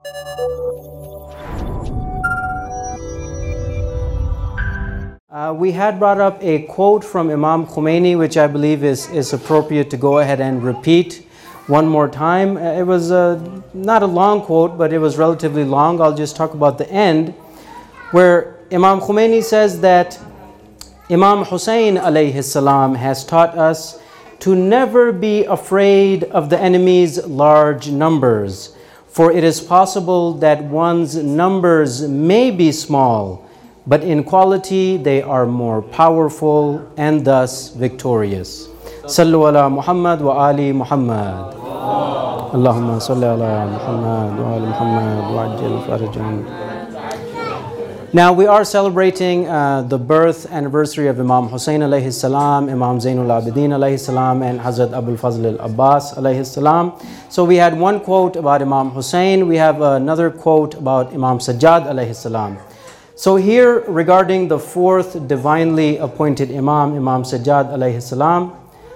We had brought up a quote from Imam Khomeini, which I believe is appropriate to go ahead and repeat one more time. It was not a long quote, but it was relatively long. I'll just talk about the end, where Imam Khomeini says that Imam Hussein alayhi salam has taught us to never be afraid of the enemy's large numbers, for it is possible that one's numbers may be small, but in quality they are more powerful and thus victorious. Sallu ala Muhammad wa ali Muhammad. Allahumma salli ala Muhammad wa ali Muhammad wa ajjal farajahum. Now we are celebrating the birth anniversary of Imam Hussein alayhi salam, Imam Zainul Abidin alayhi salam, and Hazrat Abul Fazl al-Abbas alayhi salam. So we had one quote about Imam Hussein. We have another quote about Imam Sajjad alayhi salam. So here, regarding the fourth divinely appointed Imam, Imam Sajjad alayhi salam,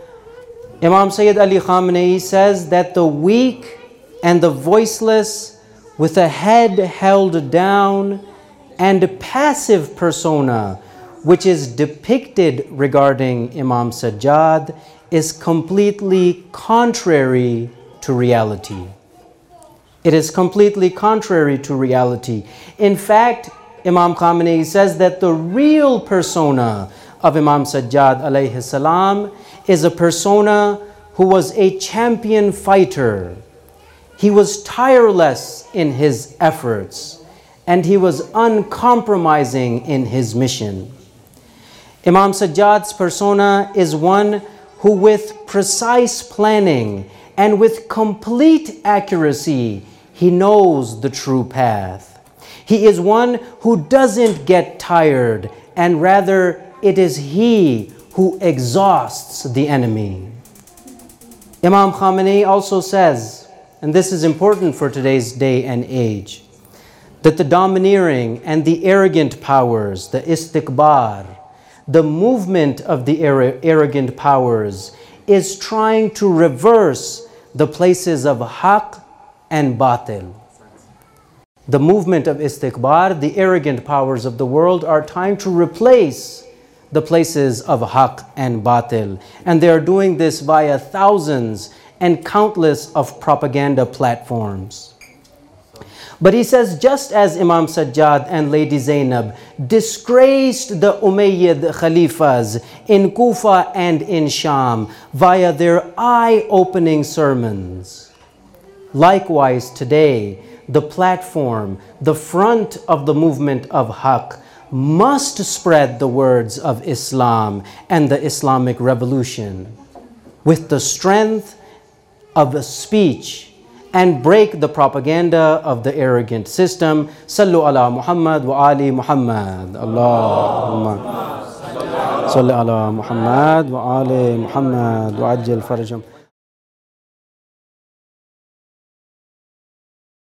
Imam Sayyid Ali Khamenei says that the weak and the voiceless, with a head held down and a passive persona, which is depicted regarding Imam Sajjad, is completely contrary to reality. It is completely contrary to reality. In fact, Imam Khamenei says that the real persona of Imam Sajjad alayhi salam is a persona who was a champion fighter. He was tireless in his efforts, and he was uncompromising in his mission. Imam Sajjad's persona is one who, with precise planning and with complete accuracy, he knows the true path. He is one who doesn't get tired, and rather it is he who exhausts the enemy. Imam Khamenei also says, and this is important for today's day and age, that the domineering and the arrogant powers, the istikbar, the movement of the arrogant powers, is trying to reverse the places of haqq and batil. The movement of istikbar, the arrogant powers of the world, are trying to replace the places of haqq and batil. And they are doing this via thousands and countless of propaganda platforms. But he says, just as Imam Sajjad and Lady Zainab disgraced the Umayyad Khalifas in Kufa and in Sham via their eye-opening sermons, likewise today, the platform, the front of the movement of haqq must spread the words of Islam and the Islamic revolution with the strength of a speech and break the propaganda of the arrogant system. Sallu ala Muhammad wa ali Muhammad. Allahumma salli ala Muhammad wa ali Muhammad wa ajjal farajahum.